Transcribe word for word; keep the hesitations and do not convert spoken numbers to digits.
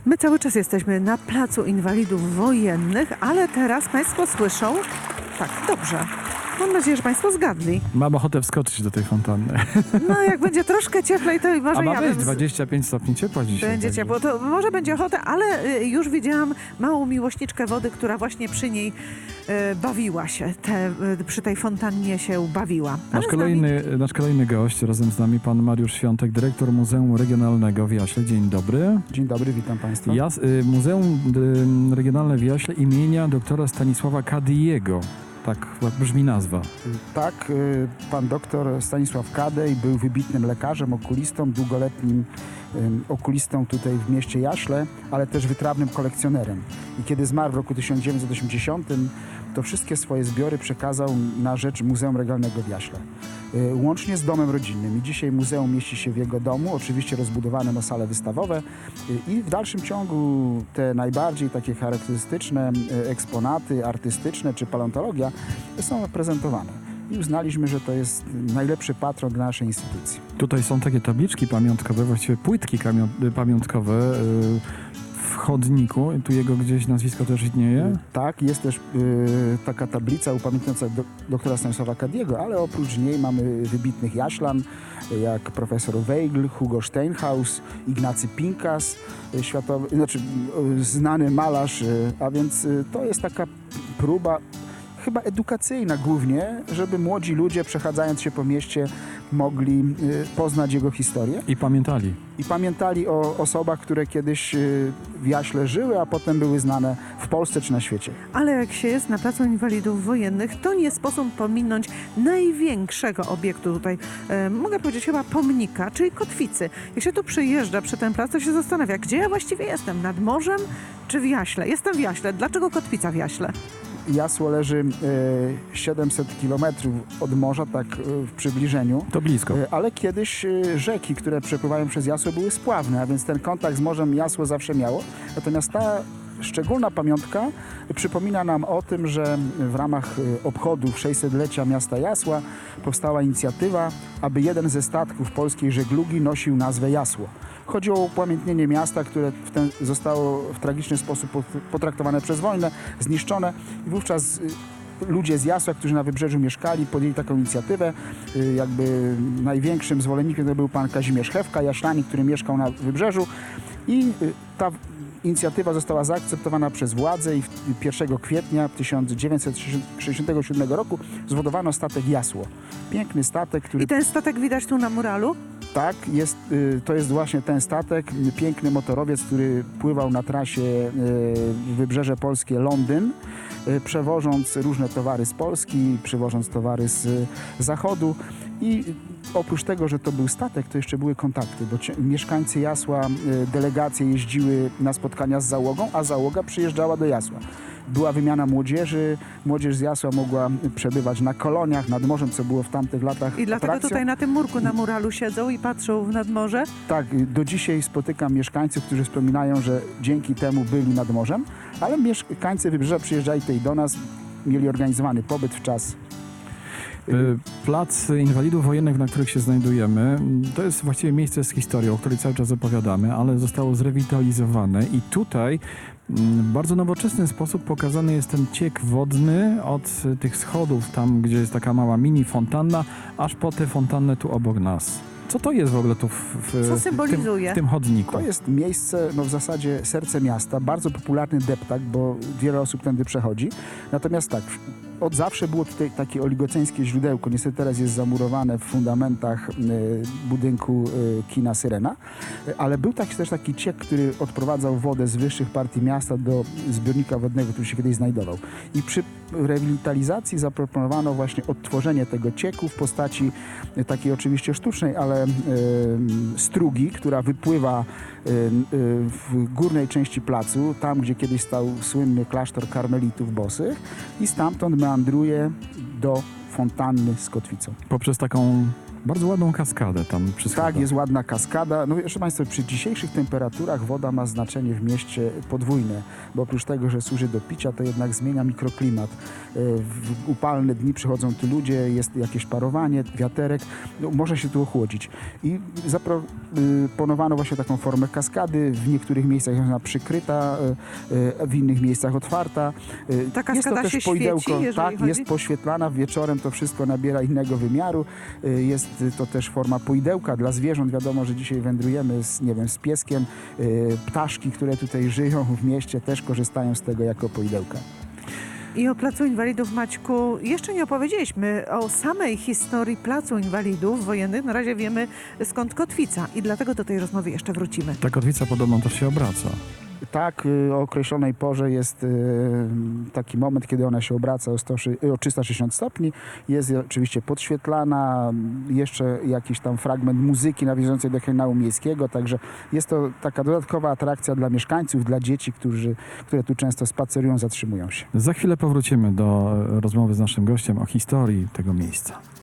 My cały czas jesteśmy na Placu Inwalidów Wojennych, ale teraz Państwo słyszą, tak, dobrze. Mam nadzieję, że Państwo zgadli. Mam ochotę wskoczyć do tej fontanny. No, jak będzie troszkę cieplej, to może A ma ja być bym... z- dwadzieścia pięć stopni ciepła dzisiaj. Będzie także- ciepło, to może będzie ochota, ale y, już widziałam małą miłośniczkę wody, która właśnie przy niej y, bawiła się, te, y, przy tej fontannie się bawiła. Ale Nasz z nami- kolejny, nasz kolejny gość, razem z nami pan Mariusz Świątek, dyrektor Muzeum Regionalnego w Jaśle. Dzień dobry. Dzień dobry, witam Państwa. Jas, y, Muzeum y, Regionalne w Jaśle imienia doktora Stanisława Kadejego. Tak brzmi nazwa. Tak, y, pan doktor Stanisław Kadej był wybitnym lekarzem, okulistą, długoletnim y, okulistą tutaj w mieście Jaśle, ale też wytrawnym kolekcjonerem. I kiedy zmarł w roku tysiąc dziewięćset osiemdziesiątym, to wszystkie swoje zbiory przekazał na rzecz Muzeum Regionalnego w Jaśle. Y, Łącznie z domem rodzinnym. I dzisiaj muzeum mieści się w jego domu, oczywiście rozbudowane o sale wystawowe. Y, I w dalszym ciągu te najbardziej takie charakterystyczne y, eksponaty artystyczne czy paleontologia są prezentowane. I uznaliśmy, że to jest najlepszy patron dla naszej instytucji. Tutaj są takie tabliczki pamiątkowe, właściwie płytki kamio- pamiątkowe y, w chodniku. Tu jego gdzieś nazwisko też istnieje. Tak, jest też y, taka tablica upamiętniająca do, doktora Stanisława Kadejego, ale oprócz niej mamy wybitnych jaślan, y, jak profesor Weigl, Hugo Steinhaus, Ignacy Pinkas, y, światowy, znaczy y, znany malarz, y, a więc y, to jest taka próba chyba edukacyjna głównie, żeby młodzi ludzie przechadzając się po mieście mogli y, poznać jego historię I pamiętali. i pamiętali o osobach, które kiedyś y, w Jaśle żyły, a potem były znane w Polsce czy na świecie. Ale jak się jest na Placu Inwalidów Wojennych, to nie sposób pominąć największego obiektu tutaj, e, mogę powiedzieć chyba pomnika, czyli kotwicy. Jak się tu przyjeżdża przy ten plac, to się zastanawia, gdzie ja właściwie jestem? Nad morzem czy w Jaśle? Jestem w Jaśle. Dlaczego kotwica w Jaśle? Jasło leży y, siedemset kilometrów od morza, tak y, w przybliżeniu. To blisko. Y, Ale kiedyś y, rzeki, które przepływają przez Jasło, były spławne, a więc ten kontakt z morzem Jasło zawsze miało. Natomiast ta szczególna pamiątka przypomina nam o tym, że w ramach y, obchodów sześćsetlecia miasta Jasła powstała inicjatywa, aby jeden ze statków polskiej żeglugi nosił nazwę Jasło. Chodzi o upamiętnienie miasta, które w ten, zostało w tragiczny sposób pot- potraktowane przez wojnę, zniszczone. I wówczas y, ludzie z Jasła, którzy na wybrzeżu mieszkali, podjęli taką inicjatywę. Y, jakby największym zwolennikiem to był pan Kazimierz Hewka, jaślanin, który mieszkał na wybrzeżu. I y, ta inicjatywa została zaakceptowana przez władze i w- pierwszego kwietnia tysiąc dziewięćset sześćdziesiątego siódmego roku zbudowano statek Jasło. Piękny statek, który... I ten statek widać tu na muralu? Tak, jest, y, to jest właśnie ten statek, y, piękny motorowiec, który pływał na trasie y, Wybrzeże Polskie Londyn, y, przewożąc różne towary z Polski, przywożąc towary z y, Zachodu i y, oprócz tego, że to był statek, to jeszcze były kontakty, bo cie, mieszkańcy Jasła, y, delegacje jeździły na spotkania z załogą, a załoga przyjeżdżała do Jasła. Była wymiana młodzieży, młodzież z Jasła mogła przebywać na koloniach nad morzem, co było w tamtych latach I dlatego atrakcją. tutaj na tym murku na muralu siedzą i patrzą w nadmorze. Tak, do dzisiaj spotykam mieszkańców, którzy wspominają, że dzięki temu byli nad morzem, ale mieszkańcy Wybrzeża przyjeżdżali tutaj do nas, mieli organizowany pobyt w czas. Y, Plac Inwalidów Wojennych, na których się znajdujemy, to jest właściwie miejsce z historią, o której cały czas opowiadamy, ale zostało zrewitalizowane i tutaj mm, w bardzo nowoczesny sposób pokazany jest ten ciek wodny od y, tych schodów, tam gdzie jest taka mała mini fontanna, aż po tę fontannę tu obok nas. Co to jest w ogóle tu w, w, Co w, symbolizuje? tym, w tym chodniku? To jest miejsce, no w zasadzie serce miasta, bardzo popularny deptak, bo wiele osób tędy przechodzi. Natomiast tak, od zawsze było tutaj takie oligoceńskie źródełko, niestety teraz jest zamurowane w fundamentach y, budynku y, kina Syrena, y, ale był taki, też taki ciek, który odprowadzał wodę z wyższych partii miasta do zbiornika wodnego, który się kiedyś znajdował. I przy rewitalizacji zaproponowano właśnie odtworzenie tego cieku w postaci y, takiej oczywiście sztucznej, ale y, strugi, która wypływa y, y, w górnej części placu, tam gdzie kiedyś stał słynny klasztor karmelitów bosych i stamtąd meandruje do fontanny z kotwicą. Poprzez taką bardzo ładną kaskadę tam przy schodach. Tak, jest ładna kaskada. No proszę Państwa, przy dzisiejszych temperaturach woda ma znaczenie w mieście podwójne, bo oprócz tego, że służy do picia, to jednak zmienia mikroklimat. W upalne dni przychodzą tu ludzie, jest jakieś parowanie, wiaterek, no, może się tu ochłodzić. I zaproponowano właśnie taką formę kaskady. W niektórych miejscach jest ona przykryta, w innych miejscach otwarta. Ta jest to kaskada też się poidełko, świeci, jeżeli tak, chodzi? jest poświetlana, wieczorem to wszystko nabiera innego wymiaru. Jest to też forma poidełka dla zwierząt. Wiadomo, że dzisiaj wędrujemy z, nie wiem, z pieskiem. Ptaszki, które tutaj żyją w mieście, też korzystają z tego jako poidełka. I o Placu Inwalidów, Maćku, jeszcze nie opowiedzieliśmy o samej historii Placu Inwalidów Wojennych. Na razie wiemy, skąd kotwica i dlatego do tej rozmowy jeszcze wrócimy. Ta kotwica podobno też się obraca. Tak, y, o określonej porze jest y, taki moment, kiedy ona się obraca o, sto, o trzysta sześćdziesiąt stopni. Jest oczywiście podświetlana, jeszcze jakiś tam fragment muzyki nawiązującej do hymnu miejskiego, także jest to taka dodatkowa atrakcja dla mieszkańców, dla dzieci, którzy, które tu często spacerują, zatrzymują się. Za chwilę powrócimy do rozmowy z naszym gościem o historii tego miejsca.